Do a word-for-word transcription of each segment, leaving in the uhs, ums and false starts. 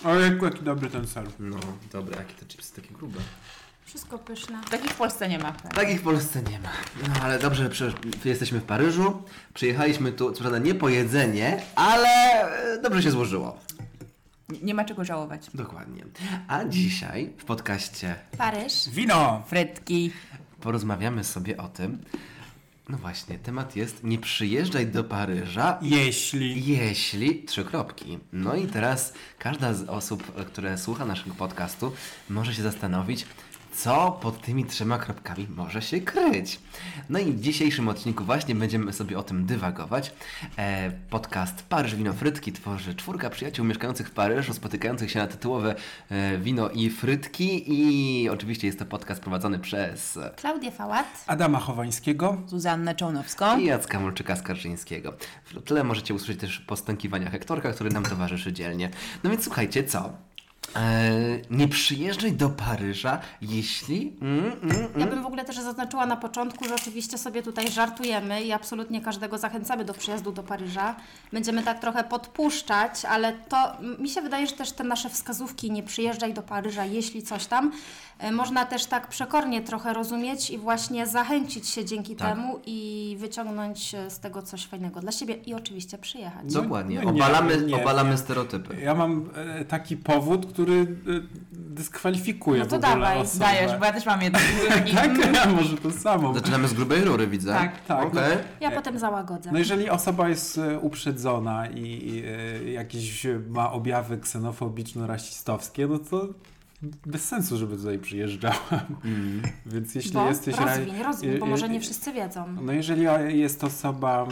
O, jaki dobry ten ser. No, dobra, jakie te chipsy takie grube. Wszystko pyszne. Takich w Polsce nie ma. Tak? Takich w Polsce nie ma. No ale dobrze, że jesteśmy w Paryżu. Przyjechaliśmy tu, co prawda nie po jedzenie, ale dobrze się złożyło. Nie ma czego żałować. Dokładnie. A dzisiaj w podcaście Paryż. Wino! Frytki. Porozmawiamy sobie o tym. No właśnie, temat jest nie przyjeżdżaj do Paryża, Jeśli... jeśli... Trzy kropki. No i teraz każda z osób, które słucha naszego podcastu, może się zastanowić, co pod tymi trzema kropkami może się kryć. No i w dzisiejszym odcinku właśnie będziemy sobie o tym dywagować. E, podcast Paryż, Wino, Frytki tworzy czwórka przyjaciół mieszkających w Paryżu, spotykających się na tytułowe e, wino i frytki i oczywiście jest to podcast prowadzony przez Klaudię Fałat. Adama Chowańskiego. Zuzannę Czołnowską. i Jacka Mulczyka-Skarżyńskiego. W tle możecie usłyszeć też postękiwania Hektorka, który nam towarzyszy dzielnie. No więc słuchajcie, co? Eee, nie przyjeżdżaj do Paryża, jeśli... Mm, mm, mm. Ja bym w ogóle też zaznaczyła na początku, że oczywiście sobie tutaj żartujemy i absolutnie każdego zachęcamy do przyjazdu do Paryża. Będziemy tak trochę podpuszczać, ale to mi się wydaje, że też te nasze wskazówki nie przyjeżdżaj do Paryża, jeśli coś tam, można też tak przekornie trochę rozumieć i właśnie zachęcić się dzięki Tak. temu i wyciągnąć z tego coś fajnego dla siebie i oczywiście przyjechać. Dokładnie, No nie, obalamy, nie, obalamy nie. stereotypy. Ja mam e, taki powód, który e, dyskwalifikuje No to w ogóle dawaj, osobę. Dajesz, bo ja też mam jeden. Tak, ja może to samo. Zaczynamy z grubej rury, widzę. Tak, tak. Okej. Ja potem załagodzę. No jeżeli osoba jest e, uprzedzona i, i e, jakieś ma objawy ksenofobiczno-rasistowskie, no to bez sensu, żeby tutaj przyjeżdżała. Mm. Więc jeśli Bo jesteś... rozwiń, ra- rozwiń, bo e, może e, nie wszyscy wiedzą. No jeżeli jest osoba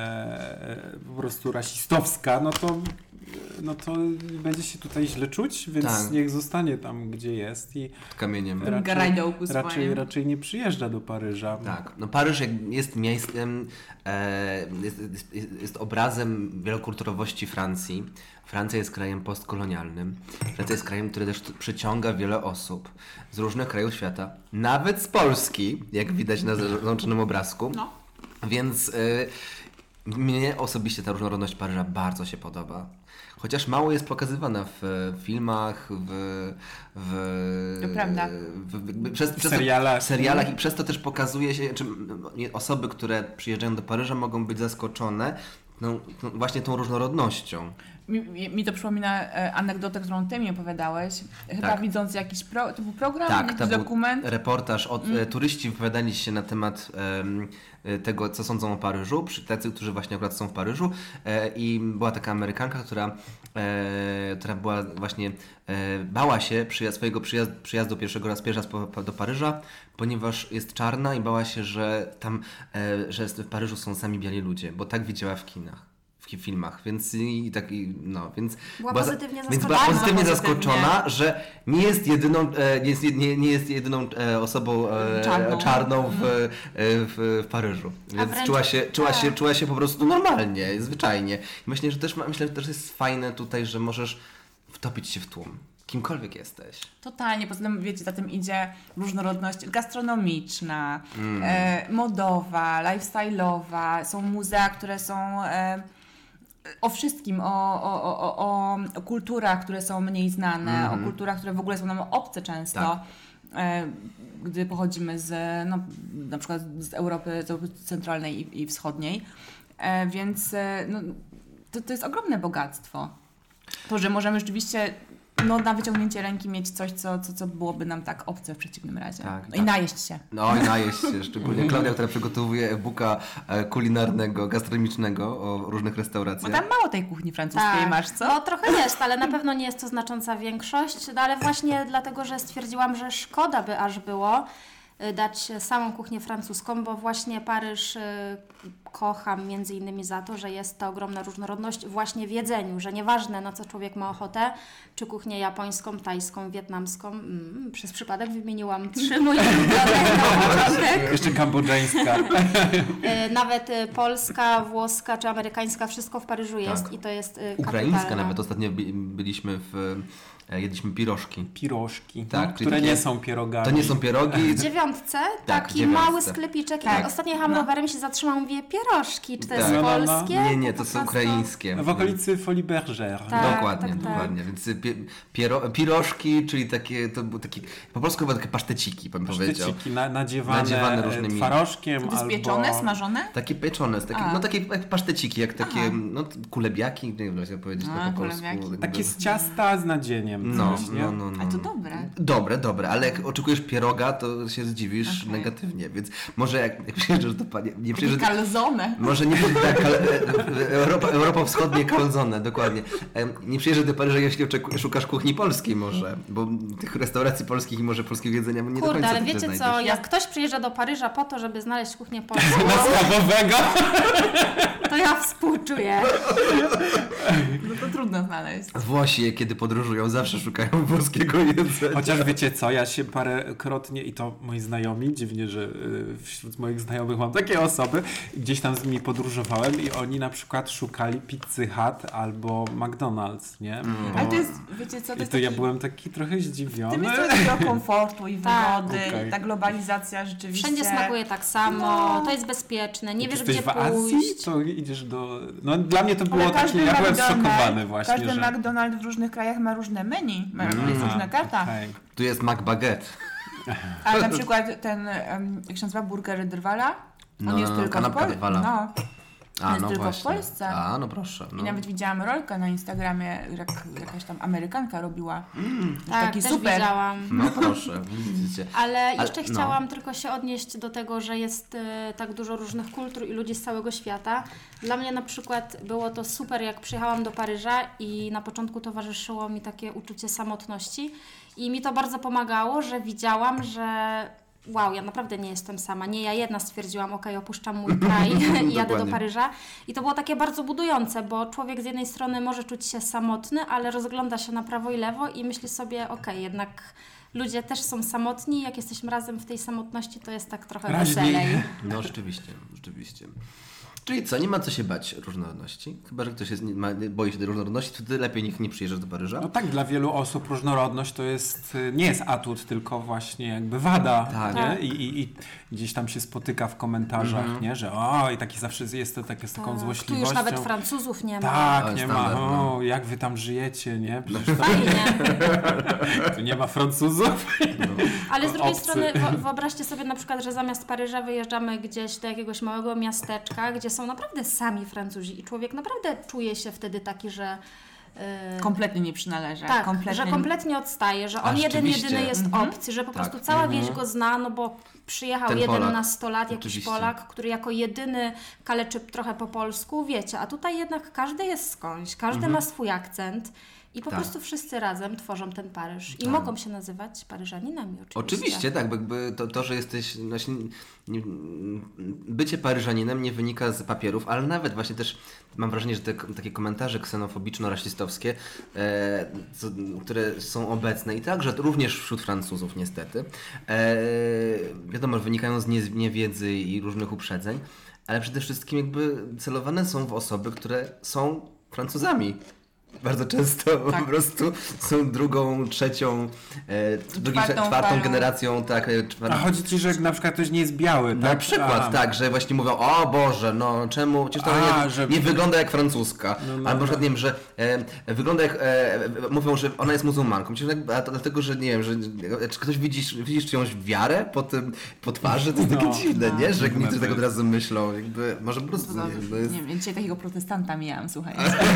e, po prostu rasistowska, no to, no to będzie się tutaj źle czuć, więc Tak. niech zostanie tam, gdzie jest i Z kamieniem. Tym garajdołku raczej, swoim. raczej nie przyjeżdża do Paryża. Tak, no Paryż jak jest miejscem, e, jest, jest, jest obrazem wielokulturowości Francji. Francja jest krajem postkolonialnym. Francja jest krajem, który też przyciąga wiele osób z różnych krajów świata, nawet z Polski, jak widać na załączonym obrazku. No. Więc e, mnie osobiście ta różnorodność Paryża bardzo się podoba. Chociaż mało jest pokazywana w filmach, w... w To prawda. W, w, przez, W przez serialach. To, w serialach i przez to też pokazuje się, czy osoby, które przyjeżdżają do Paryża mogą być zaskoczone no, no, właśnie tą różnorodnością. Mi, mi, mi to przypomina e, anegdotę, którą ty mi opowiadałeś. Chyba Tak. widząc jakiś pro, to był program, Tak, jakiś to był dokument. reportaż. Od, mm. Turyści wypowiadali się na temat em, tego, co sądzą o Paryżu, przy tacy, którzy właśnie akurat są w Paryżu e, i była taka Amerykanka, która, e, która była właśnie e, bała się przyjazd, swojego przyjazdu, przyjazdu pierwszego raz, pierwszy raz po, po, do Paryża, ponieważ jest czarna i bała się, że tam, e, że w Paryżu są sami biali ludzie, bo tak widziała w kinach. W filmach, więc i tak i no, więc Była była, pozytywnie więc była zaskoczona. pozytywnie Bardzo zaskoczona, że nie jest jedyną, e, nie, jest, nie, nie jest jedyną e, osobą e, Czarną. czarną w, e, w, w Paryżu. Więc wręcz- czuła się, czuła, się, tak. czuła się po prostu normalnie, zwyczajnie. I myślę, że też ma, myślę, że też jest fajne tutaj, że możesz wtopić się w tłum. Kimkolwiek jesteś. Totalnie, poza tym wiecie, za tym idzie różnorodność gastronomiczna, e, modowa, lifestyle'owa, są muzea, które są e, o wszystkim, o, o, o, o, o kulturach, które są mniej znane, Mhm. o kulturach, które w ogóle są nam obce często. Tak. E, gdy pochodzimy z, no, na przykład z Europy, z Europy Centralnej i, i Wschodniej. E, więc e, no, to, to jest ogromne bogactwo. To, że możemy rzeczywiście no, na wyciągnięcie ręki mieć coś, co, co, co byłoby nam tak obce w przeciwnym razie. Tak, no tak. i najeść się. No i najeść się, szczególnie Klaudia, która przygotowuje e-booka e, kulinarnego, gastronomicznego o różnych Bo restauracjach. tam mało tej kuchni francuskiej masz, co? No trochę jest, ale na pewno nie jest to znacząca większość, no, ale właśnie dlatego, że stwierdziłam, że szkoda by aż było y, dać samą kuchnię francuską, bo właśnie Paryż y, kocham między innymi za to, że jest ta ogromna różnorodność właśnie w jedzeniu, że nieważne na co człowiek ma ochotę, czy kuchnię japońską, tajską, wietnamską, mm, przez przypadek wymieniłam trzy moje ulubione na początek. Jeszcze kambodżańska. Y, Nawet y, polska, włoska czy amerykańska, wszystko w Paryżu jest Tak. i to jest y, Ukraińska kapitalne. nawet. Ostatnio bi- byliśmy w... e, Jedliśmy pirożki. Pirożki, Tak, no, czyli które takie- nie są pierogami. To nie są pierogi. W dziewiątce Tak, taki w dziewiątce. mały sklepiczek. Tak. Ja ostatnio jechałam No. rowerem, się zatrzymałam, mówię, pierożki. Czy to jest Tak. No, no, no. polskie? Nie, nie, to Po są prostu- ukraińskie. W okolicy Folie Bergère. Tak, dokładnie, tak, tak. dokładnie. Więc pie, piero, pirożki, czyli takie, to były takie, po polsku chyba takie paszteciki, bym powiedział. Sztyciki na, nadziewane, Nadziewane różnymi różnymi- twarożkiem To jest albo... pieczone, smażone? Takie pieczone, takie, A. no takie jak paszteciki, jak takie, Aha. no kulebiaki, nie wiem jak powiedzieć A, to po polsku. kulebiaki. jakby- Takie z ciasta z nadzieniem. No, coś, nie? no, no, no. Ale to dobre. Dobre, dobre, ale jak oczekujesz pieroga, to się zdziwisz Okej. negatywnie, więc może jak, jak przyjeżdżasz do Pani, nie Takie przyjeżdżasz... calzone. Może nie tak, ale Europa, Europa Wschodnia calzone, dokładnie. Em, Nie przyjeżdżasz do Paryża, jeśli oczeku- szukasz kuchni polskiej może, bo tych restauracji polskich i może polskiego jedzenia nie do Kurde, końca ale tutaj wiecie co, znajdziesz. jak ktoś przyjeżdża do Paryża po to, żeby znaleźć kuchnię polską, Na schabowego. to ja współczuję. No to trudno znaleźć. Włosi, kiedy podróżują, zawsze szukają polskiego jedzenia. Chociaż wiecie co, ja się parokrotnie, i to moi znajomi, dziwnie, że y, wśród moich znajomych mam takie osoby, gdzieś tam z nimi podróżowałem i oni na przykład szukali Pizzy Hut albo McDonald's, nie? Bo... Ale to jest, wiecie co, to I jest to ja taki... byłem taki trochę Tym zdziwiony. jest trochę takiego komfortu i Tak. wygody, Okej. ta globalizacja rzeczywiście. Wszędzie smakuje tak samo, No. to jest bezpieczne, nie Jak wiesz jesteś gdzie w Azji, pójść. to idziesz do... No dla mnie to Ale było takie, ja byłem McDonald's- zszokowany właśnie, Każdy że... McDonald's w różnych krajach ma różne menu, ma Mm. jest A, różna karta. okej. Tu jest McBaguette. A na przykład ten, em, jak się nazywa, burger Drwala? On No, jest tylko w kanapka Polsce. Drwala. No. A, jest no tylko w właśnie. Polsce. A, no proszę. No. I nawet widziałam rolkę na Instagramie, jak jakaś tam Amerykanka robiła. Tak, taki też super. widziałam. No proszę, widzicie. Ale jeszcze no. chciałam tylko się odnieść do tego, że jest e, tak dużo różnych kultur i ludzi z całego świata. Dla mnie na przykład było to super, jak przyjechałam do Paryża i na początku towarzyszyło mi takie uczucie samotności i mi to bardzo pomagało, że widziałam, że wow, ja naprawdę nie jestem sama. Nie ja jedna stwierdziłam, okej, opuszczam mój kraj i jadę do Dokładnie. Paryża. I to było takie bardzo budujące, bo człowiek z jednej strony może czuć się samotny, ale rozgląda się na prawo i lewo i myśli sobie, okej, jednak ludzie też są samotni. Jak jesteśmy razem w tej samotności, to jest tak trochę Raźniej. weselej. No rzeczywiście, rzeczywiście. Czyli co, nie ma co się bać różnorodności? Chyba, że ktoś jest, nie, ma, boi się tej różnorodności, to wtedy lepiej niech nie przyjeżdża do Paryża. No tak, dla wielu osób różnorodność to jest, y, nie jest atut, tylko właśnie jakby wada, Tak. nie? Tak. I, i, I gdzieś tam się spotyka w komentarzach, Mhm. nie? Że o, i taki zawsze jest to takie z taką Tak, tu złośliwością. już nawet Francuzów nie ma. Tak, Ale nie standard, ma. no. O, jak wy tam żyjecie, nie? Przecież to, Fajnie. tu nie ma Francuzów. Ale z drugiej Obcy. strony wo- wyobraźcie sobie na przykład, że zamiast Paryża wyjeżdżamy gdzieś do jakiegoś małego miasteczka, gdzie są naprawdę sami Francuzi i człowiek naprawdę czuje się wtedy taki, że yy, Kompletnie nie przynależy. tak, kompletnie... że kompletnie odstaje, że A, on jeden rzeczywiście. jedyny jest Mhm. obcy, że po Tak. prostu cała Mhm. wieś go zna, no bo przyjechał Ten jeden Polak. nastolat, jakiś Oczywiście. Polak, który jako jedyny kaleczy trochę po polsku, wiecie, a tutaj jednak każdy jest skądś, każdy ma swój akcent i po Tak. prostu wszyscy razem tworzą ten Paryż i Tak. mogą się nazywać Paryżaninami oczywiście. Oczywiście, tak, bo jakby to, to że jesteś, właśnie, nie, bycie Paryżaninem nie wynika z papierów, ale nawet właśnie też mam wrażenie, że te takie komentarze ksenofobiczno-rasistowskie, e, co, które są obecne i także również wśród Francuzów niestety, e, wiadomo, że wynikają z nie- niewiedzy i różnych uprzedzeń, ale przede wszystkim jakby celowane są w osoby, które są Francuzami. Bardzo często po Tak. prostu są drugą, trzecią, e, drugim, Czwartą czwartą falą. generacją, tak. e, A Czwartą, chodzi ci, że na przykład ktoś nie jest biały, na tak? przykład, Aha. tak, że właśnie mówią, o Boże, no czemu, przecież to A, nie, że- nie wygląda jak francuska. No, no, Albo, że no. nie wiem, że e, wygląda jak, e, mówią, że ona jest muzułmanką. Przecież tak, a to dlatego, że nie wiem, że czy ktoś widzisz, widzisz czyjąś wiarę po tym, po twarzy, to jest takie No, dziwne, no. nie? Że Dziwne niektórzy to tak od jest. razu myślą, jakby, może po To prostu, dobrze. nie, to jest... Nie wiem, dzisiaj takiego protestanta mijałam, słuchaj.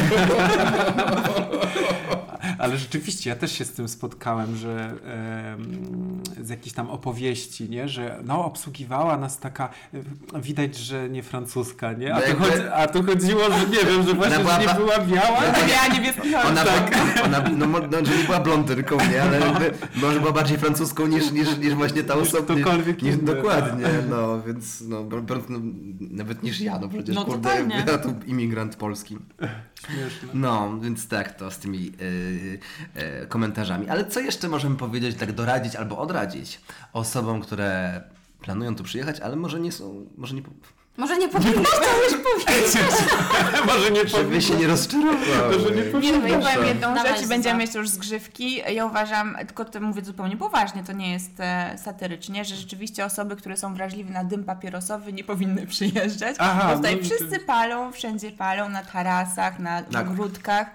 Ale rzeczywiście, ja też się z tym spotkałem, że em, z jakichś tam opowieści, nie? Że no, obsługiwała nas taka, e, widać, że nie francuska, nie? A, No tu, jakby- chodzi, a tu chodziło, że nie wiem, że właśnie była że nie ba- była biała. Ja niebieski Ona, Tak. ona no, mo- no, że nie była blondynką, nie? Ale jakby, może była bardziej francuską niż, niż, niż właśnie ta Niż osoba. ktokolwiek niż, inny. dokładnie, no, więc no, br- br- no, nawet niż ja, no przecież No, kurde, totalnie. ja tu imigrant polski. Śmieszne. No, więc tak to z tymi e, e, komentarzami. Ale co jeszcze możemy powiedzieć, tak doradzić albo odradzić osobom, które planują tu przyjechać, ale może nie są, może nie, Może nie powinnaś to już powiedzieć. Może nie Żeby się nie rozczarowały. Może nie Nie, no ja Proszę. powiem jedną Dawaj, rzecz i będziemy Zuza. mieć już zgrzywki. Ja uważam, tylko to mówię zupełnie poważnie, to nie jest e, satyrycznie, że rzeczywiście osoby, które są wrażliwe na dym papierosowy nie powinny przyjeżdżać, Aha, bo tutaj no i wszyscy to- palą, wszędzie palą, na tarasach, na Tak. ogródkach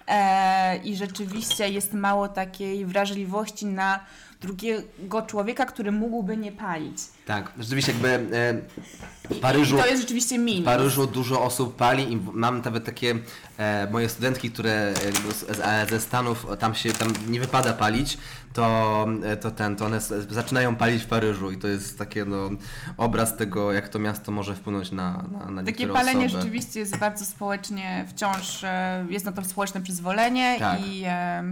e, i rzeczywiście jest mało takiej wrażliwości na drugiego człowieka, który mógłby nie palić. Tak, rzeczywiście jakby e, w Paryżu... I to jest rzeczywiście W minus. Paryżu dużo osób pali i w- mam nawet takie e, moje studentki, które e, z, z, ze Stanów, tam się tam nie wypada palić, to, e, to ten, to one s- zaczynają palić w Paryżu i to jest takie no, obraz tego, jak to miasto może wpłynąć na, na, na Takie niektóre palenie osoby. rzeczywiście jest bardzo społecznie wciąż, e, jest na to społeczne przyzwolenie Tak. i e,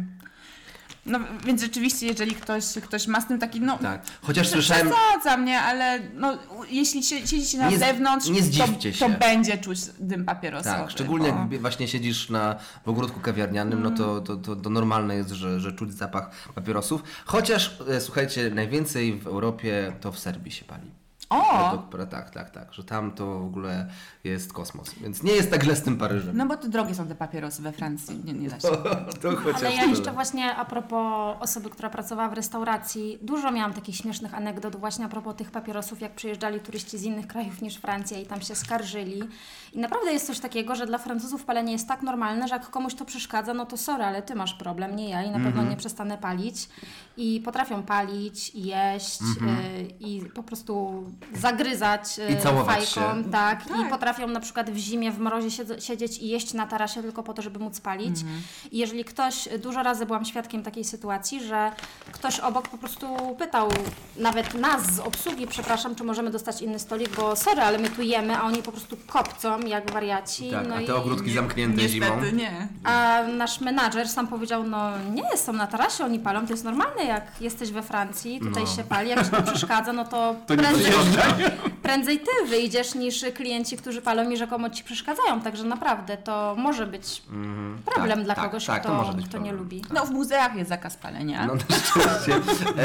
no więc rzeczywiście jeżeli ktoś, ktoś ma z tym taki, no Tak, chociaż prze- słyszałem... przesadzam, nie, ale no, u- jeśli się, siedzicie na Nie z- zewnątrz, nie zdziwcie to, się. to będzie czuć dym papierosowy. Tak, szczególnie bo... jak właśnie siedzisz na, w ogródku kawiarnianym, no to, to, to, to normalne jest, że, że czuć zapach papierosów. Chociaż, e, słuchajcie, najwięcej w Europie to w Serbii się pali. O! Według- Tak, tak, tak, że tam to w ogóle jest kosmos, więc nie jest tak źle z tym Paryżem. No bo to drogie są te papierosy we Francji, nie, nie da się. To chociaż Ale ja tyle. jeszcze właśnie a propos osoby, która pracowała w restauracji, dużo miałam takich śmiesznych anegdot właśnie a propos tych papierosów, jak przyjeżdżali turyści z innych krajów niż Francja i tam się skarżyli. I naprawdę jest coś takiego, że dla Francuzów palenie jest tak normalne, że jak komuś to przeszkadza, no to sorry, ale ty masz problem, nie ja i na pewno nie przestanę palić. I potrafią palić, i jeść y, i po prostu zagryzać y, I całować fajką, się. tak, Tak. i potrafią na przykład w zimie, w mrozie siedz- siedzieć i jeść na tarasie tylko po to, żeby móc palić. I jeżeli ktoś, dużo razy byłam świadkiem takiej sytuacji, że ktoś obok po prostu pytał nawet nas z obsługi, przepraszam, czy możemy dostać inny stolik, bo sorry, ale my tu jemy, a oni po prostu kopcą jak wariaci. Tak, no a i... te ogródki zamknięte Niestety zimą. nie. A nasz menadżer sam powiedział, no nie, są na tarasie, oni palą, to jest normalne, jak jesteś we Francji, tutaj No. się pali, jak ci to przeszkadza, no to, To nie prędzej, przyjeżdżaj. prędzej ty wyjdziesz niż klienci, którzy palą i rzekomo ci przeszkadzają, także naprawdę to może być Mhm. problem Tak, dla tak, kogoś, tak, kto, to może być kto nie problem. lubi. No w muzeach jest zakaz palenia. No na szczęście.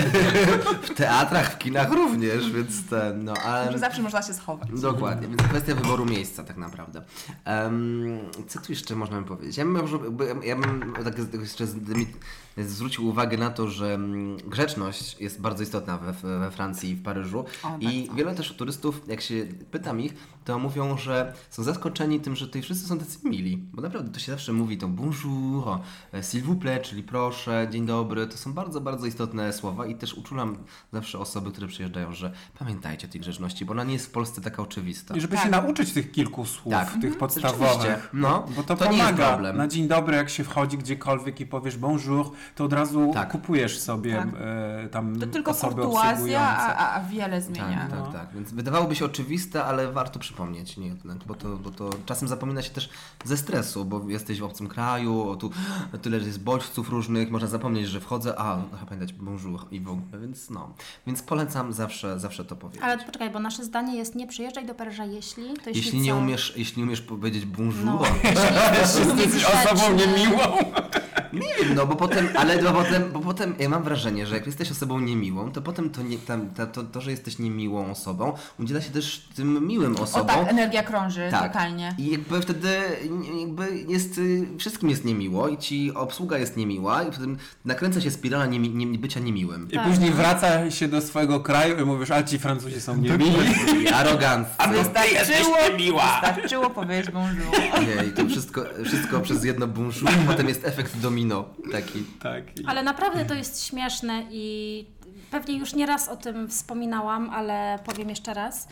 W teatrach, w kinach również, więc ten, no ale... Że zawsze można się schować. Dokładnie, więc kwestia wyboru miejsca tak naprawdę. Um, co tu jeszcze można by powiedzieć? Ja bym, może- ja bym tak jeszcze z- zwrócił uwagę na to, że mm, grzeczność jest bardzo istotna we, we Francji i w Paryżu. O, I bardzo. wiele też turystów, jak się pytam ich, to mówią, że są zaskoczeni tym, że tutaj wszyscy są tacy mili. Bo naprawdę to się zawsze mówi to bonjour, o, s'il vous plaît, czyli proszę, dzień dobry. To są bardzo, bardzo istotne słowa i też uczulam zawsze osoby, które przyjeżdżają, że pamiętajcie o tej grzeczności, bo ona nie jest w Polsce taka oczywista. I żeby Tak. się nauczyć tych kilku słów, Tak. tych Rzeczywiście. podstawowych. No, Bo to, to nie jest pomaga. problem. Na dzień dobry, jak się wchodzi gdziekolwiek i powiesz bonjour, to od razu Tak. kupujesz sobie Tak. e, tam To tylko osoby kurtuazja, obsługujące. a, a, a wiele zmienia. Tak, No. tak, tak. Więc wydawałoby się oczywiste, ale warto przypomnieć, nie jednak, bo to, bo to czasem zapomina się też ze stresu, bo jesteś w obcym kraju, o tu tyle jest bodźców różnych, można zapomnieć, że wchodzę, a no, pamiętać bonjour i w ogóle, więc no. Więc polecam zawsze, zawsze to powiedzieć. Ale poczekaj, bo nasze zdanie jest nie przyjeżdżaj do Paryża, jeśli... To jeśli, Jeśli nie co? umiesz, jeśli nie umiesz powiedzieć bonjour, No, jeśli Jesteś jesteś osobą niegrzeczny. niemiłą. nie wiem, no bo potem, ale bo potem, bo potem ja mam wrażenie, że jak jesteś osobą niemiłą, to potem to, nie, tam, to, to, to, że jesteś niemiłą osobą, udziela się też tym miłym O osobom. tak, energia krąży Tak. totalnie. I jakby wtedy jakby jest, y, wszystkim jest niemiło i ci obsługa jest niemiła i potem nakręca się spirala niemi, nie, bycia niemiłym. I Tak. później wraca się do swojego kraju i mówisz, a ci Francuzi są niemili. I aroganccy. Wystarczyło, wystarczyło powiedzieć bonjour. Nie, i to wszystko, wszystko przez jedno bonjour, potem jest efekt domino taki. Tak. I... Ale naprawdę to jest śmieszne i pewnie już nieraz o tym wspominałam, ale powiem jeszcze raz,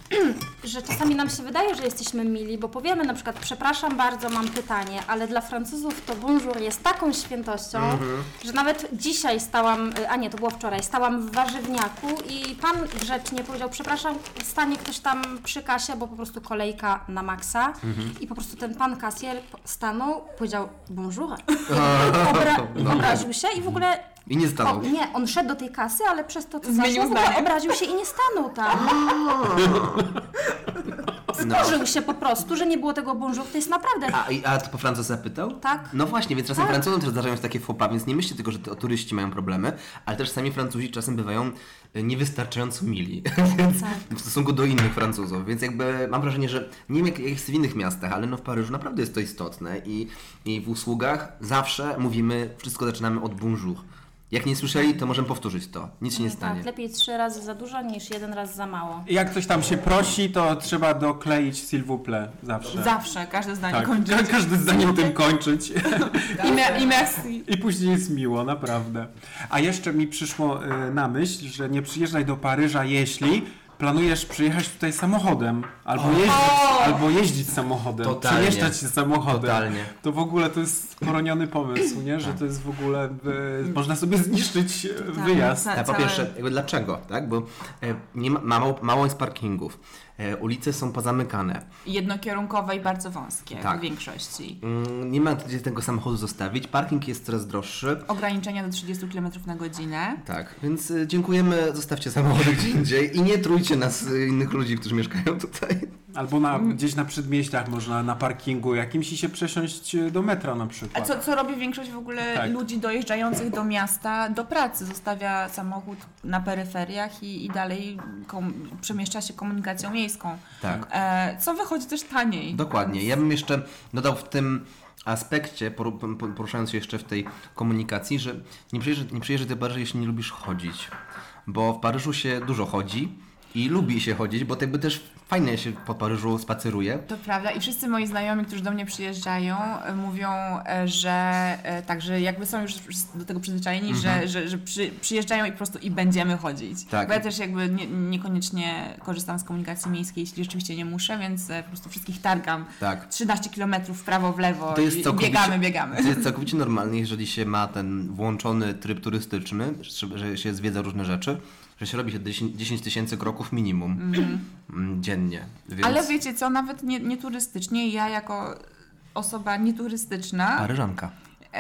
że czasami nam się wydaje, że jesteśmy mili, bo powiemy na przykład przepraszam bardzo, mam pytanie, ale dla Francuzów to bonjour jest taką świętością, że nawet dzisiaj stałam, a nie, to było wczoraj, stałam w warzywniaku i pan grzecznie powiedział przepraszam, stanie ktoś tam przy kasie, bo po prostu kolejka na maksa i po prostu ten pan kasjer stanął, powiedział bonjour, Obra- No. obraził się i w ogóle I nie stanął. o, nie, on szedł do tej kasy, ale przez to, co Zmienił zaszło, w ogóle zdanie. obraził się i nie stanął tam. wkurzył się po prostu, że nie było tego bonjour. To jest naprawdę... A, i- a to po francusku zapytał? Tak. No właśnie, więc czasem Tak. Francuzom też zdarzają się takie faux pas, więc nie myślcie tylko, że to turyści mają problemy, ale też sami Francuzi czasem bywają e, niewystarczająco mili więc, Tak. w stosunku do innych Francuzów, więc jakby mam wrażenie, że nie wiem jak jak jest w innych miastach, ale no w Paryżu naprawdę jest to istotne i, i w usługach zawsze mówimy, wszystko zaczynamy od bonjour. Jak nie słyszeli, to możemy powtórzyć to. Nic się nie stanie. Tak, lepiej trzy razy za dużo niż jeden raz za mało. I jak ktoś tam się prosi, to trzeba dokleić s'il vous plaît zawsze. Zawsze, każde zdanie Tak, kończy. ka- każde zdanie tym kończyć. I, me, I merci. I później jest miło, naprawdę. A jeszcze mi przyszło y, na myśl, że nie przyjeżdżaj do Paryża, jeśli planujesz przyjechać tutaj samochodem, albo jeździć, albo jeździć samochodem, Totalnie. przemieszczać się samochodem. Totalnie. To w ogóle to jest poroniony pomysł, nie? Że to jest w ogóle, y, można sobie zniszczyć y, wyjazd. tak. A po Całe- pierwsze, jakby dlaczego, tak? Bo e, nie ma, mało, mało jest parkingów, e, ulice są pozamykane, Jednokierunkowe i bardzo wąskie Tak. w większości. mm, nie ma gdzie tego samochodu zostawić, parking jest coraz droższy. Ograniczenia do trzydzieści kilometrów na godzinę. Tak, więc e, dziękujemy, zostawcie samochody gdzie indziej i nie trójcie nas, e, innych ludzi, którzy mieszkają tutaj. Albo na, gdzieś na przedmieściach można na parkingu jakimś i się przesiąść do metra na A przykład. co, co robi większość w ogóle Tak. ludzi dojeżdżających do miasta, do pracy? Zostawia samochód na peryferiach i, i dalej kom, przemieszcza się komunikacją miejską. Tak. E, co wychodzi też taniej. Dokładnie. Ja bym jeszcze dodał w tym aspekcie, poru- po- poruszając się jeszcze w tej komunikacji, że nie przyjeżdżaj, nie przyjeżdżaj do Paryża, jeśli nie lubisz chodzić. Bo w Paryżu się dużo chodzi i lubi się chodzić, bo to jakby też fajnie się po Paryżu spaceruje. To prawda i wszyscy moi znajomi, którzy do mnie przyjeżdżają, e, mówią, e, że e, tak, że jakby są już do tego przyzwyczajeni, że, że, że przy, przyjeżdżają i po prostu i będziemy chodzić. Tak. Bo ja też jakby nie, niekoniecznie korzystam z komunikacji miejskiej, jeśli rzeczywiście nie muszę, więc e, po prostu wszystkich targam Tak. trzynaście kilometrów w prawo, w lewo To jest i, i całkowicie- biegamy, biegamy. To jest całkowicie normalne, jeżeli się ma ten włączony tryb turystyczny, że- że się zwiedza różne rzeczy, że się robi się dziesięć tysięcy kroków minimum mm, dziennie. Więc Ale wiecie co, nawet nie, nie turystycznie, ja jako osoba nieturystyczna, Paryżanka.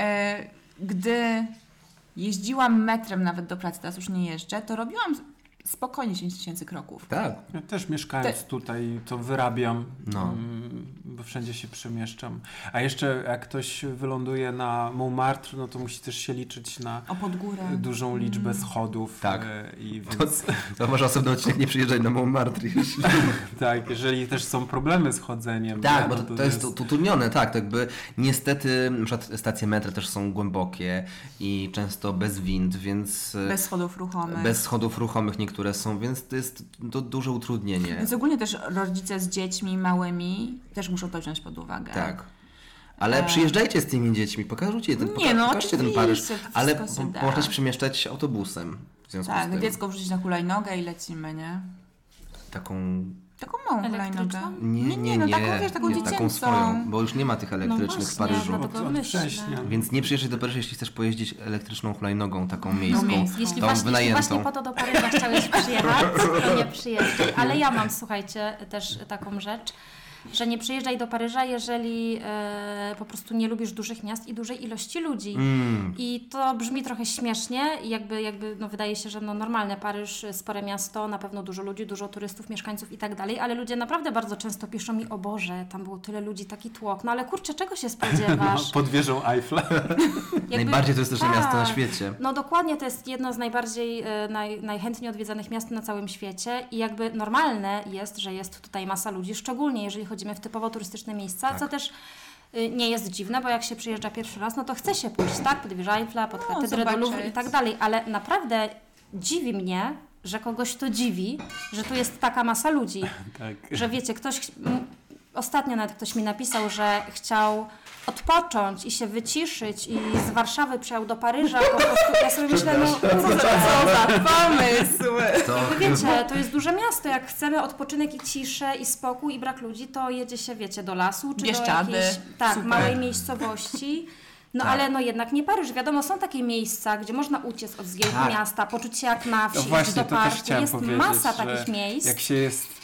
e, gdy jeździłam metrem nawet do pracy, teraz już nie jeżdżę, to robiłam spokojnie dziesięć tysięcy kroków. Tak. Ja też mieszkając tutaj to wyrabiam, No. mm, bo wszędzie się przemieszczam. A jeszcze jak ktoś wyląduje na Montmartre, no to musi też się liczyć na O pod górę. dużą liczbę schodów. Tak. e, I To, więc, to może osobny odcinek nie przyjeżdżać na Montmartre. jeśli- tak, jeżeli też są problemy z chodzeniem. Tak, nie, bo no to, to jest tu- utrudnione, tak, to jakby niestety na przykład stacje metra też są głębokie i często bez wind, więc e, Bez schodów ruchomych. bez schodów ruchomych niektóre są, więc to jest to duże utrudnienie. Więc ogólnie też rodzice z dziećmi małymi też muszą to wziąć pod uwagę. Tak. Ale E. przyjeżdżajcie z tymi dziećmi, pokażcie ten, Nie, no, pokażcie ten Paryż, oczywiście, to ale wszystko się po- da. można się przemieszczać autobusem w związku z Tak, tym. dziecko wrzucić na hulajnogę i lecimy, nie? Taką... Taką małą Elektryczną? hulajnogę. Nie, nie, nie, no taką, wiesz, taką nie, dziecięcą. taką swoją, bo już nie ma tych elektrycznych właśnie, w Paryżu. no Od, od myślę. września. Więc nie przyjeżdżaj do Paryża, jeśli chcesz pojeździć elektryczną hulajnogą, taką miejską, miejską. Jeśli tą właśnie, jeśli wynajętą. właśnie po to do Paryża chciałeś przyjechać, to nie przyjeżdżaj. Ale ja mam, słuchajcie, też taką rzecz, że nie przyjeżdżaj do Paryża, jeżeli e, po prostu nie lubisz dużych miast i dużej ilości ludzi. Mm. I to brzmi trochę śmiesznie i jakby, jakby no wydaje się, że no normalne, Paryż, spore miasto, na pewno dużo ludzi, dużo turystów, mieszkańców i tak dalej, ale ludzie naprawdę bardzo często piszą mi, o Boże, tam było tyle ludzi, taki tłok, no ale kurczę, czego się No, spodziewasz? pod wieżą Eiffla. Jakby- Najbardziej turystyczne tak. miasto na świecie. No dokładnie, to jest jedno z najbardziej, e, naj, najchętniej odwiedzanych miast na całym świecie i jakby normalne jest, że jest tutaj masa ludzi, szczególnie jeżeli chodzimy w typowo turystyczne miejsca, Tak. co też y, nie jest dziwne, bo jak się przyjeżdża pierwszy raz, no to chce się pójść, tak, pod wieżę Eiffla, pod No, katedrę do zobaczyć. Louvre i tak dalej, ale naprawdę dziwi mnie, że kogoś to dziwi, że tu jest taka masa ludzi, Tak. że wiecie, ktoś, ch- m, ostatnio nawet ktoś mi napisał, że chciał odpocząć i się wyciszyć i z Warszawy przyjechał do Paryża, po prostu ja sobie myślę, no co za, co za pomysł! To Wiecie, to jest duże miasto. Jak chcemy odpoczynek i ciszę i spokój i brak ludzi, to jedzie się, wiecie, do lasu czy Bieszczady. do jakiejś tak, Super. małej miejscowości. No Tak. ale no jednak nie Paryż. Wiadomo, są takie miejsca, gdzie można uciec od zgiełku Tak. miasta, poczuć się jak na wsi, No iść właśnie, do to też parku. chciałem Jest powiedzieć, masa że takich miejsc. jak się jest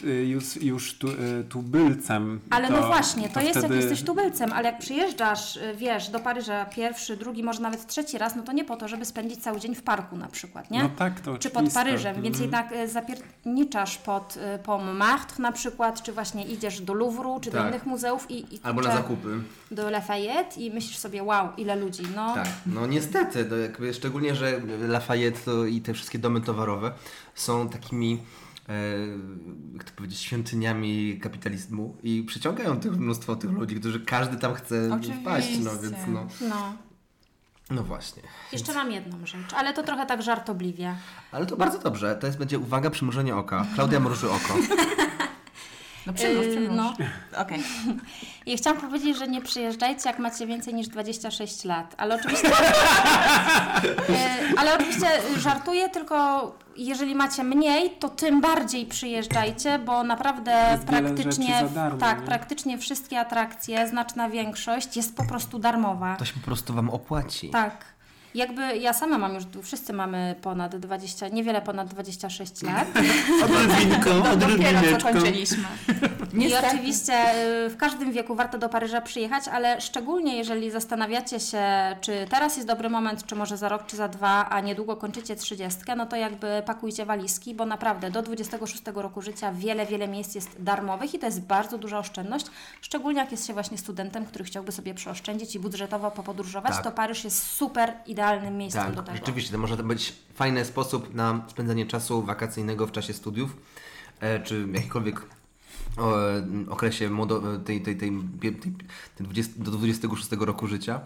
y, już, już tu, y, tubylcem. Ale to, no właśnie, to, to jest wtedy... jak jesteś tubylcem, ale jak przyjeżdżasz, y, wiesz, do Paryża pierwszy, drugi, może nawet trzeci raz, no to nie po to, żeby spędzić cały dzień w parku na przykład, nie? No tak, to Czy oczywiste. pod Paryżem, więc Mm. jednak y, zapierniczasz pod y, po Montmartre na przykład, czy właśnie idziesz do Louvru, czy do Tak. innych muzeów i, i Albo na kurczę, zakupy. do Lafayette i myślisz sobie, wow, ile ludzi, no. Tak, no niestety, to jakby szczególnie, że Lafayette to i te wszystkie domy towarowe są takimi, e, jak to powiedzieć, świątyniami kapitalizmu i przyciągają tych mnóstwo tych ludzi, którzy każdy tam chce Oczywiście. wpaść, no więc no, No. no właśnie. Jeszcze mam jedną rzecz, ale to trochę tak żartobliwie. Ale to bardzo dobrze, to jest będzie uwaga, przymrużenie oka. Klaudia mruży oko. No przymruż, Yy, przymruż. no. Okej. I chciałam powiedzieć, że nie przyjeżdżajcie, jak macie więcej niż dwadzieścia sześć lat. Ale oczywiście, Yy, ale oczywiście żartuję, tylko jeżeli macie mniej, to tym bardziej przyjeżdżajcie, bo naprawdę Jest wiele praktycznie, rzeczy za darmo, tak, nie? praktycznie wszystkie atrakcje, znaczna większość jest po prostu darmowa. To się po prostu wam opłaci. Tak. Jakby ja sama mam już, wszyscy mamy ponad dwadzieścia, niewiele ponad dwadzieścia sześć lat. Odrobinką, Dopiero co odrobineczką. kończyliśmy. I Niestety. oczywiście y, w każdym wieku warto do Paryża przyjechać, ale szczególnie jeżeli zastanawiacie się, czy teraz jest dobry moment, czy może za rok, czy za dwa, a niedługo kończycie trzydziestkę, no to jakby pakujcie walizki, bo naprawdę do dwudziestego szóstego roku życia wiele, wiele miejsc jest darmowych i to jest bardzo duża oszczędność, szczególnie jak jest się właśnie studentem, który chciałby sobie przeoszczędzić i budżetowo popodróżować, Tak. to Paryż jest super idealnym miejscem Tak, do tego. rzeczywiście, to może to być fajny sposób na spędzanie czasu wakacyjnego w czasie studiów, e, czy jakikolwiek o, okresie młodo, tej, tej, tej, tej, tej dwudziestego, do dwudziestego szóstego roku życia.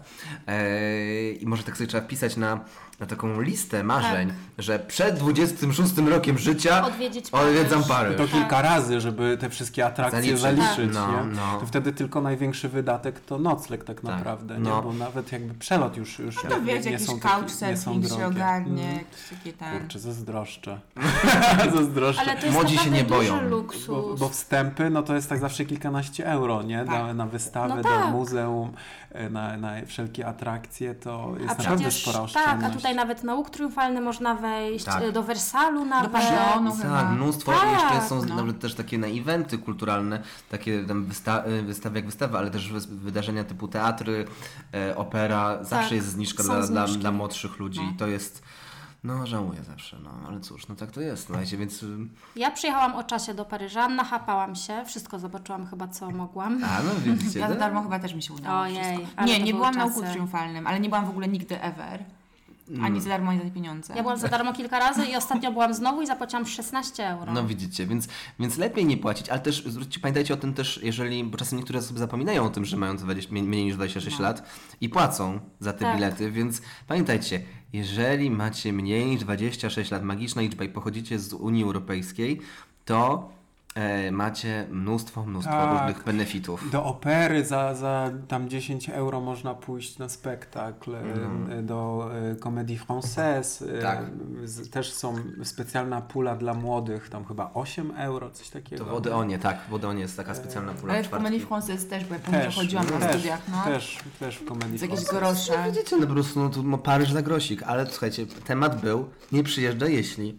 E, I może tak sobie trzeba wpisać na, na taką listę marzeń, że przed dwudziestym szóstym rokiem życia Odwiedzić Paryż. odwiedzam Paryż. To kilka razy, żeby te wszystkie atrakcje Zaliczyć. zaliczyć, Tak. nie? No, no. To wtedy tylko największy wydatek to nocleg tak naprawdę, no. nie? Bo nawet jakby przelot już, już No to nie, wiesz, nie jakiś są takie, nie są couchsurfing się drogie. ogarnie, Mm. jakieś takie ten... Kurczę, zazdroszczę. zazdroszczę. Ale to jest Młodzi się naprawdę nie duży boją. luksus. Bo, bo wstępy, no to jest tak zawsze kilkanaście euro, nie? Tak. Na, na wystawę, No do tak. muzeum, na, na wszelkie atrakcje, to jest A naprawdę przecież, spora tak, oszczędność. a tutaj nawet na Łuk Triumfalny można wejść, Tak. y, do Wersalu nawet. Pavilonu. No chyba. Tak, mnóstwo. Tak, I jeszcze są no. nawet też takie na eventy kulturalne, takie tam wysta wystawy jak wystawy, ale też wys- wydarzenia typu teatry, e, opera. Zawsze Tak, jest zniżka są dla, dla, zniżki. dla młodszych ludzi. No. I to jest, no żałuję zawsze, no ale cóż, no tak to jest, słuchajcie, więc... ym, Ja przyjechałam o czasie do Paryża, nachapałam się, wszystko zobaczyłam chyba co mogłam. A, no widzicie, Ja za no? darmo chyba też mi się udało Ojej, wszystko. ale Nie, to nie były byłam na czasy. łuku triumfalnym, ale nie byłam w ogóle nigdy ever. Ani za darmo, ani za te pieniądze. Ja byłam za darmo kilka razy i ostatnio byłam znowu i zapłaciłam szesnaście euro. No widzicie, więc, więc lepiej nie płacić, ale też zwróćcie, pamiętajcie o tym też, jeżeli, bo czasem niektóre osoby zapominają o tym, że mają dwadzieścia, mniej niż dwadzieścia sześć No. lat i płacą za te Tak. bilety, więc pamiętajcie, jeżeli macie mniej niż dwadzieścia sześć lat, magiczna liczba i pochodzicie z Unii Europejskiej, to e, macie mnóstwo, mnóstwo Tak. różnych benefitów. Do opery za, za tam dziesięć euro można pójść na spektakl, e, do e, Comédie Française. e, Tak. z, też są specjalna pula dla młodych, tam chyba osiem euro, coś takiego. To w Odeonie, tak, w Odeonie jest taka specjalna pula Ale w czwartki. Comédie Française też, bo ja pamiętam, Też, że chodziłam na też, studiach, no. też, też w Comédie Z jakieś Française. grosze. No widzicie, no po prostu no, tu, no, Paryż za grosik, ale słuchajcie, temat był, nie przyjeżdża jeśli.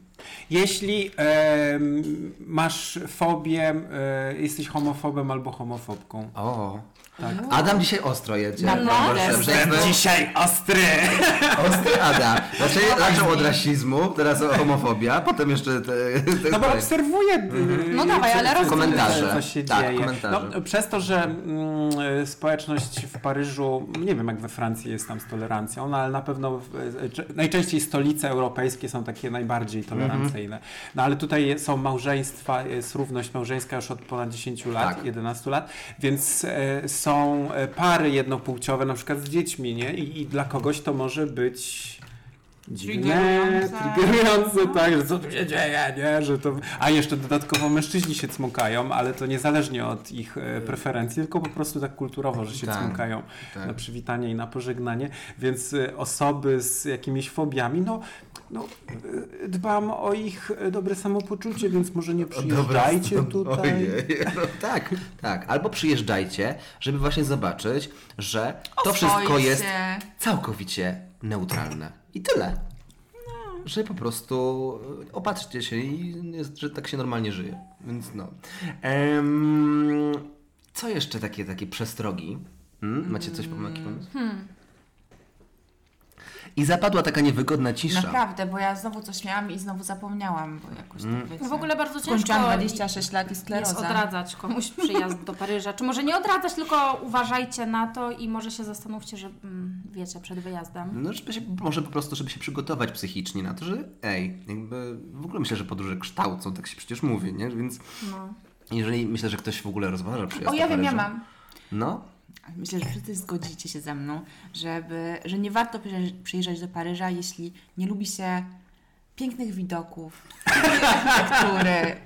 Jeśli e, masz fobię, e, jesteś homofobem albo homofobką. O, Tak. Adam dzisiaj ostro jedzie. Naprawdę? Proszę, żeby- dzisiaj ostry! Ostry Adam. Znaczy, zaczął od rasizmu, teraz homofobia, potem jeszcze te, te No bo obserwuję. y, No dawaj, ale co- co- komentarze. Co się Tak, dzieje. komentarze. No, przez to, że mm, y, społeczność w Paryżu, nie wiem jak we Francji jest tam z tolerancją, no ale na pewno w, y, cze- najczęściej stolice europejskie są takie najbardziej tolerancyjne. No ale tutaj są małżeństwa, jest równość małżeńska już od ponad dziesięć lat, Tak. jedenaście lat, więc y, są y, pary jednopłciowe, na przykład z dziećmi, nie? I, i dla kogoś to może być dziwne, Triggerujące. triggerujące, tak, że co tu się dzieje, nie, że to... A jeszcze dodatkowo mężczyźni się cmokają, ale to niezależnie od ich e, preferencji, tylko po prostu tak kulturowo, że się Tak, cmokają tak. na przywitanie i na pożegnanie, więc e, osoby z jakimiś fobiami, no, no e, dbam o ich e, dobre samopoczucie, więc może nie przyjeżdżajcie tutaj. Ojej, no, tak, tak. Albo przyjeżdżajcie, żeby właśnie zobaczyć, że to Oswoić wszystko jest się. całkowicie neutralne. I tyle. że po prostu opatrzcie się i jest, że tak się normalnie żyje. Więc no. Ehm, co jeszcze takie, takie przestrogi? Hmm? Macie coś po jaki pomysł? Hmm. I zapadła taka niewygodna cisza. Naprawdę, bo ja znowu coś miałam i znowu zapomniałam, bo jakoś Mm. tak wiecie. W ogóle bardzo ciężko Skończyłam dwadzieścia sześć lat i jest skleroza. odradzać komuś przyjazd do Paryża. Czy może nie odradzać, tylko uważajcie na to i może się zastanówcie, że mm, wiecie, przed wyjazdem. No, żeby się, może po prostu, żeby się przygotować psychicznie na to, że ej, jakby w ogóle myślę, że podróże kształcą, tak się przecież mówi, nie? Więc No. jeżeli myślę, że ktoś w ogóle rozważa przyjazd O, ja do wiem, ja Paryża, mam. No, Myślę, że wszyscy zgodzicie się ze mną, żeby, że nie warto przyjeżdż- przyjeżdżać do Paryża, jeśli nie lubi się pięknych widoków, architektury.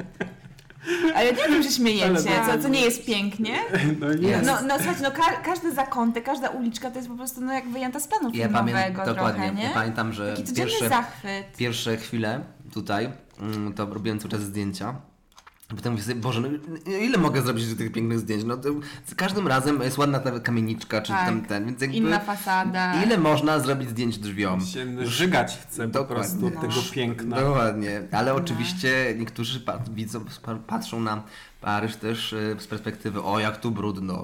Ale nie wiem, że śmiejecie, co, co nie jest pięknie. No nie. Jest. No, no słuchajcie, no ka- każdy zakątek, każda uliczka to jest po prostu no, jak wyjęta z planu ja filmowego pamiętam, trochę, dokładnie, nie? ja pamiętam, że Taki codzienny pierwsze, zachwyt. pierwsze chwile tutaj, mm, to robiłem cały czas zdjęcia. Potem mówię sobie, Boże, no ile mogę zrobić tych pięknych zdjęć? No to z każdym razem jest ładna ta kamieniczka, czy Tak. tam ten, więc jakby... Inna fasada. Ile można zrobić zdjęć drzwiom? Się żygać chce po Dokładnie. prostu od No. tego piękna. Dokładnie, ale oczywiście niektórzy pat- widzą, patrzą na Paryż też y, z perspektywy, o jak tu brudno,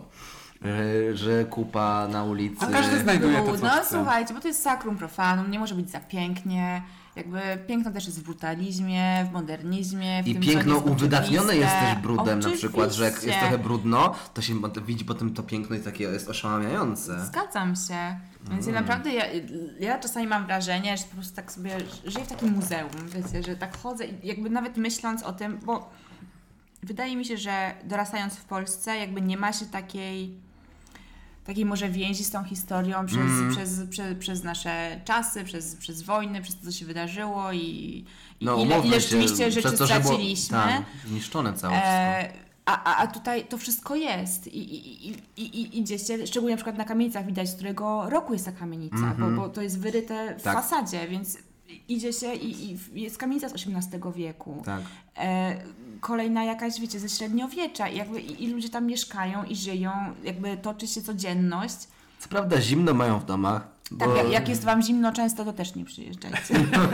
y, że kupa na ulicy. A każdy znajduje to, co No chce. słuchajcie, bo to jest sacrum profanum, nie może być za pięknie. Jakby piękno też jest w brutalizmie, w modernizmie. W I tym, co piękno jest uwydatnione jest oczywiste. też brudem, na przykład, że jak jest Oczywiście. trochę brudno, to się widzi potem to piękno i takie jest oszałamiające. Zgadzam się. Więc ja Mm. naprawdę, ja, ja czasami mam wrażenie, że po prostu tak sobie żyję w takim muzeum, wiecie, że tak chodzę i jakby nawet myśląc o tym, bo wydaje mi się, że dorastając w Polsce jakby nie ma się takiej takiej może więzi z tą historią przez, Mm. przez, przez, przez nasze czasy, przez, przez wojny, przez to, co się wydarzyło i, i No, ile, umówmy ile się, rzeczywiście rzeczy przez to, że było- straciliśmy. tak, zniszczone całe wszystko. E, a, a, a tutaj to wszystko jest I, i, i, i, i idzie się, szczególnie na przykład na kamienicach widać, z którego roku jest ta kamienica, Mhm. bo, bo to jest wyryte w Tak. fasadzie, więc idzie się i, i jest kamienica z osiemnastego wieku. Tak. E, kolejna jakaś, wiecie, ze średniowiecza i, jakby, i, i ludzie tam mieszkają i żyją, jakby toczy się codzienność. Co prawda zimno mają w domach, Tak, bo jak, jak jest wam zimno często, to też nie przyjeżdżajcie.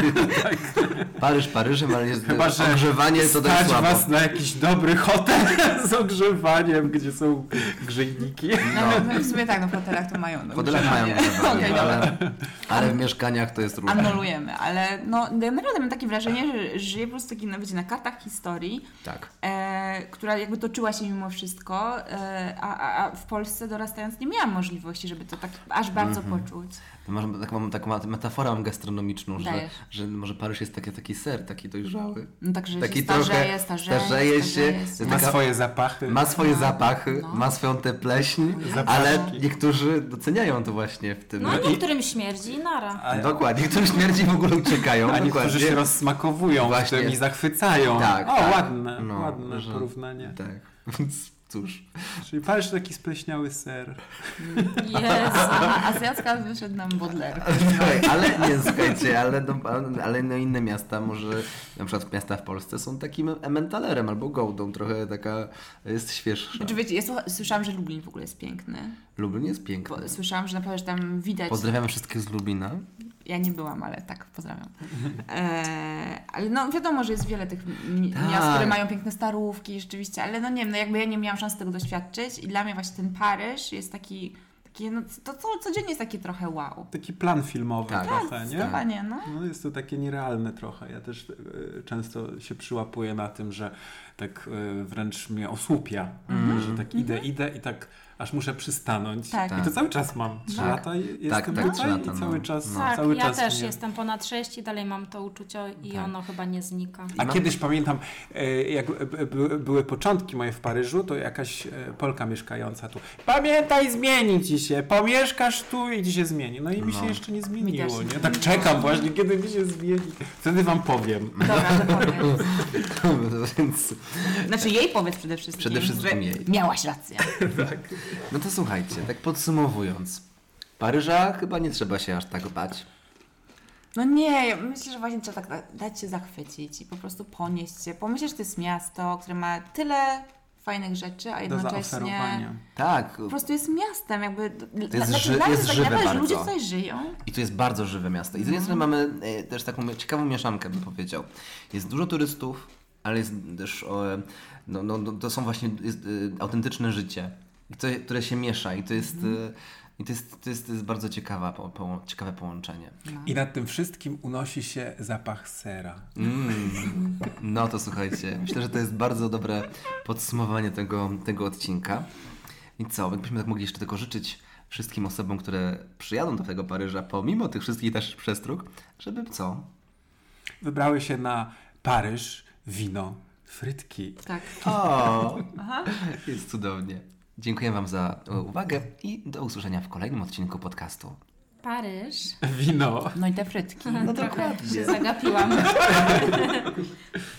Paryż Paryżem, ale jest Chyba, że ogrzewanie to też stać słabo. was na jakiś dobry hotel z ogrzewaniem, gdzie są grzejniki. No, no w sumie tak, no w hotelach to mają. No, W hotelach mają ogrzewanie, Okej, ale, ale w mieszkaniach to jest różnie. Anulujemy, ale no ja naprawdę mam takie wrażenie, że żyję po prostu taki, no wiecie, na kartach historii, Tak. e, która jakby toczyła się mimo wszystko, e, a, a, a w Polsce dorastając nie miałam możliwości, żeby to tak aż bardzo Mhm. poczuć. To może taką, mam taką metaforę mam gastronomiczną, że, Dajesz. że może Paryż jest taki, taki ser, taki dojrzały. No także Taki się starzeje, trochę starzeje, starzeje się, starzeje się. Ma taka- swoje zapachy. Ma swoje No, zapachy, no. ma swoją tę pleśń, Zapaszki. ale niektórzy doceniają to właśnie w tym. No i- niektórym śmierdzi i nara. A, Dokładnie, niektórzy śmierdzi w ogóle uciekają. a niektórzy dokładnie. się rozsmakowują Właśnie. w tym i zachwycają. Tak, o, tak. ładne, No, ładne że- porównanie. Tak, więc cóż. Czyli Paryż to taki spleśniały ser. Jezu. A Azjacka wyszedł nam Baudelaire. Słuchaj, ale nie, słuchajcie, ale, no, ale no inne miasta, może na przykład miasta w Polsce są takim ementalerem albo gołdą, trochę taka jest świeższa. Znaczy wiecie, ja słucha- słyszałam, że Lublin w ogóle jest piękny. Lublin jest piękny. Bo słyszałam, że naprawdę że tam widać... Pozdrawiamy wszystkich z Lublina. Ja nie byłam, ale tak, pozdrawiam. E, ale no wiadomo, że jest wiele tych mi- Tak. miast, które mają piękne starówki rzeczywiście, ale no nie wiem, no jakby ja nie miałam szansy tego doświadczyć i dla mnie właśnie ten Paryż jest taki, taki no to co, codziennie jest takie trochę wow. Taki plan filmowy Tak. trochę, nie? Zdecydowanie, no. No jest to takie nierealne trochę. Ja też e, często się przyłapuję na tym, że tak e, wręcz mnie osłupia, Mhm. że tak idę, idę i tak aż muszę przystanąć. Tak. I to cały czas mam. Trzy Tak. lata i jestem tak, tutaj trzy lata, i cały no. czas, No. Tak, cały ja czas też mnie... jestem ponad sześć i dalej mam to uczucie i Tak. ono chyba nie znika. A No. kiedyś pamiętam, e, jak b- b- były początki moje w Paryżu, to jakaś e, Polka mieszkająca tu. Pamiętaj, zmieni ci się, pomieszkasz tu i ci się zmieni. No i mi się No. jeszcze nie Mi zmieniło, też nie? nie. Tak czekam właśnie, kiedy mi się zmieni. Wtedy wam powiem. Dobra, to powiedz. Więc, Znaczy jej powiedz przede wszystkim, Przede wszystkim że jej. miałaś rację. no to słuchajcie, tak podsumowując. Paryża chyba nie trzeba się aż tak bać. No nie, ja myślę, że właśnie trzeba tak da- dać się zachwycić i po prostu ponieść się. Pomyśleć, że to jest miasto, które ma tyle fajnych rzeczy, a Do jednocześnie zaoferowania. Tak, po prostu jest miastem, jakby To jest dla- ży- dla- jest dla- żywe dla- że bardzo. ludzie tutaj żyją. i to jest bardzo żywe miasto. I z jednej strony mamy e, też taką ciekawą mieszankę, bym powiedział. Jest dużo turystów, ale jest też, o, e, no, no, no, to są właśnie jest, e, autentyczne życie, i to, które się miesza i to jest, e, i to jest, to jest, to jest bardzo ciekawa, po, po, ciekawe połączenie. I nad tym wszystkim unosi się zapach sera. Mm. No to słuchajcie, myślę, że to jest bardzo dobre podsumowanie tego, tego odcinka. I co, jakbyśmy tak mogli jeszcze tylko życzyć wszystkim osobom, które przyjadą do tego Paryża, pomimo tych wszystkich też przestróg, żeby co? Wybrały się na Paryż, wino, frytki. Tak. O, jest cudownie. Dziękuję Wam za e, uwagę i do usłyszenia w kolejnym odcinku podcastu. Paryż. Wino. No i te frytki. No dokładnie. Się zagapiłam.